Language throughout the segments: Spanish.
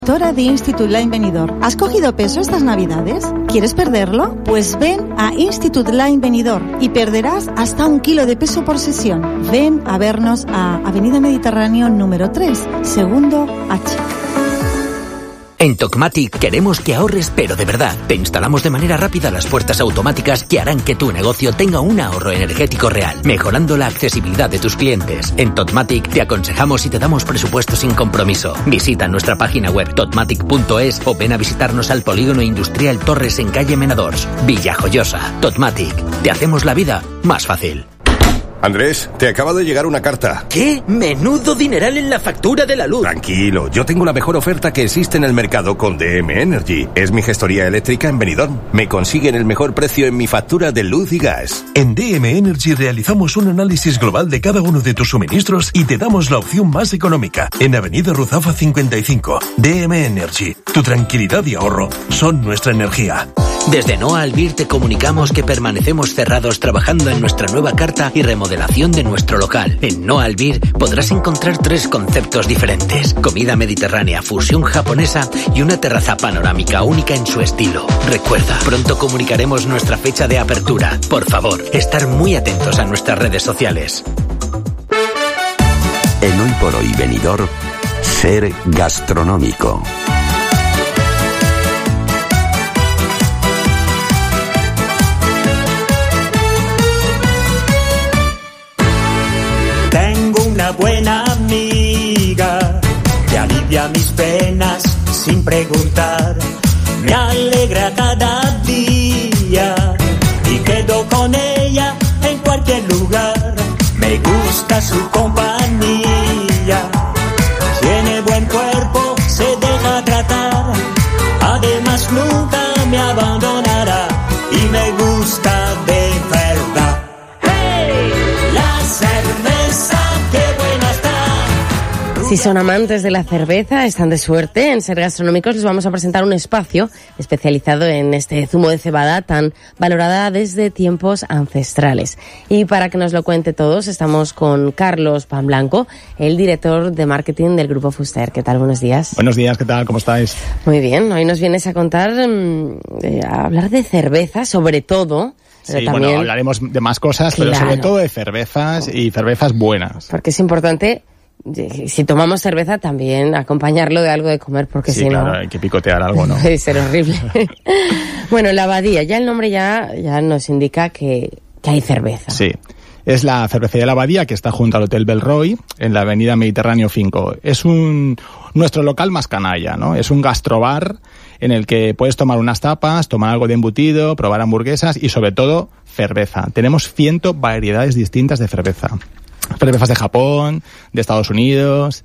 De Institut Line Benidorm. ¿Has cogido peso estas navidades? ¿Quieres perderlo? Pues ven a Institut Line Benidorm y perderás hasta 1 kilo de peso por sesión. Ven a vernos a Avenida Mediterráneo número 3, segundo H. En Tecmatic queremos que ahorres, pero de verdad. Te instalamos de manera rápida las puertas automáticas que harán que tu negocio tenga un ahorro energético real, mejorando la accesibilidad de tus clientes. En Tecmatic te aconsejamos y te damos presupuesto sin compromiso. Visita nuestra página web tecmatic.es o ven a visitarnos al Polígono Industrial Torres en calle Menadors, Villajoyosa. Tecmatic, te hacemos la vida más fácil. Andrés, te acaba de llegar una carta. ¿Qué? Menudo dineral en la factura de la luz. Tranquilo, yo tengo la mejor oferta que existe en el mercado con DM Energy. Es mi gestoría eléctrica en Benidorm. Me consiguen el mejor precio en mi factura de luz y gas. En DM Energy realizamos un análisis global de cada uno de tus suministros y te damos la opción más económica. En Avenida Ruzafa 55. DM Energy. Tu tranquilidad y ahorro son nuestra energía. Desde Noa Albir te comunicamos que permanecemos cerrados trabajando en nuestra nueva carta y remodelación de nuestro local. En Noa Albir podrás encontrar 3 conceptos diferentes: comida mediterránea, fusión japonesa y una terraza panorámica única en su estilo. Recuerda, pronto comunicaremos nuestra fecha de apertura. Por favor, estar muy atentos a nuestras redes sociales. En Hoy por Hoy Benidorm, ser gastronómico. Buena amiga, que alivia mis penas sin preguntar, me alegra cada día y quedo con ella en cualquier lugar. Me gusta su compañía, tiene buen cuerpo, se deja tratar, además nunca me abandonará y me gusta de verdad. ¡Hey! La cerveza. Si son amantes de la cerveza, están de suerte. En Ser Gastronómicos les vamos a presentar un espacio especializado en este zumo de cebada tan valorada desde tiempos ancestrales. Y para que nos lo cuente todos, estamos con Carlos Panblanco, el director de marketing del Grupo Fuster. ¿Qué tal? Buenos días. Buenos días, ¿qué tal? ¿Cómo estáis? Muy bien. Hoy nos vienes a contar, a hablar de cerveza, sobre todo. Pero sí, también, bueno, hablaremos de más cosas, claro, pero sobre todo de cervezas y cervezas buenas. Porque es importante, si tomamos cerveza, también acompañarlo de algo de comer, porque sí, si claro, no... hay que picotear algo, ¿no? Puede ser horrible. Bueno, la Abadía, ya el nombre ya nos indica que hay cerveza. Sí. Es la cervecería La Abadía, que está junto al Hotel Belroy, en la avenida Mediterráneo 5. Es nuestro local más canalla, ¿no? Es un gastrobar en el que puedes tomar unas tapas, tomar algo de embutido, probar hamburguesas y, sobre todo, cerveza. Tenemos 100 variedades distintas de cerveza. Cervezas de Japón, de Estados Unidos,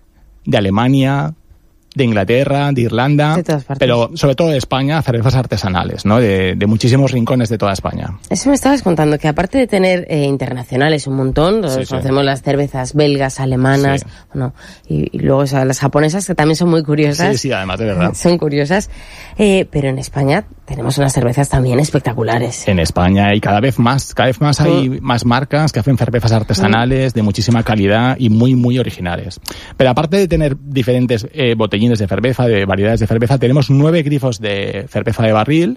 de Alemania, de Inglaterra, de Irlanda, de todas partes. Pero sobre todo de España, cervezas artesanales, ¿no? De muchísimos rincones de toda España. Eso me estabas contando, que aparte de tener internacionales un montón, conocemos las cervezas belgas, alemanas, bueno, y luego las japonesas, que también son muy curiosas. Sí, además, de verdad. Son curiosas. Pero en España tenemos unas cervezas también espectaculares. En España hay cada vez más hay más marcas que hacen cervezas artesanales de muchísima calidad y muy, muy originales. Pero aparte de tener diferentes botellines de cerveza, de variedades de cerveza, tenemos 9 grifos de cerveza de barril,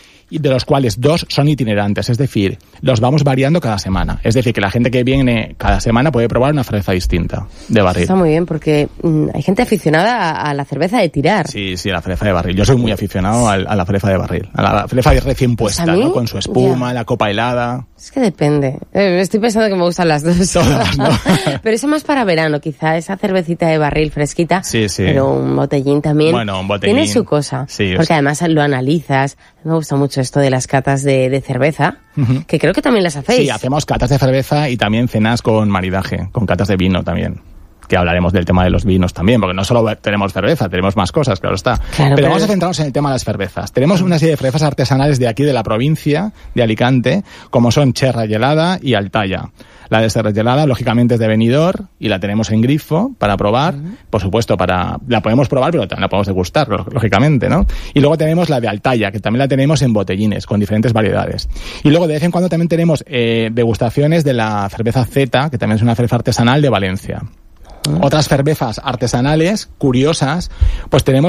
y de los cuales 2 son itinerantes, es decir, los vamos variando cada semana. Es decir, que la gente que viene cada semana puede probar una cerveza distinta de barril. Está muy bien, porque hay gente aficionada a la cerveza de tirar. Sí, la cerveza de barril. Yo soy muy aficionado a la cerveza de barril, a la cerveza recién puesta, ¿no? Con su espuma, la copa helada. Es que depende. Estoy pensando que me gustan las dos. Todas, ¿no? Pero eso más para verano, quizá, esa cervecita de barril fresquita. Sí. Pero un botellín también. Bueno, un botellín tiene su cosa. Sí, porque además lo analizas. Me gusta mucho esto de las catas de cerveza, que creo que también las hacéis. Sí, hacemos catas de cerveza y también cenas con maridaje, con catas de vino también. Que hablaremos del tema de los vinos también, porque no solo tenemos cerveza, tenemos más cosas, claro está. Pero vamos a centrarnos en el tema de las cervezas. Tenemos una serie de cervezas artesanales de aquí, de la provincia de Alicante, como son Serra Gelada y Altaya. La de Serra Gelada, lógicamente, es de Benidorm y la tenemos en grifo para probar. Por supuesto, la podemos probar, pero también la podemos degustar, lógicamente, ¿no? Y luego tenemos la de Altaya, que también la tenemos en botellines, con diferentes variedades. Y luego, de vez en cuando, también tenemos degustaciones de la cerveza Z, que también es una cerveza artesanal de Valencia. otras cervezas artesanales, curiosas, pues tenemos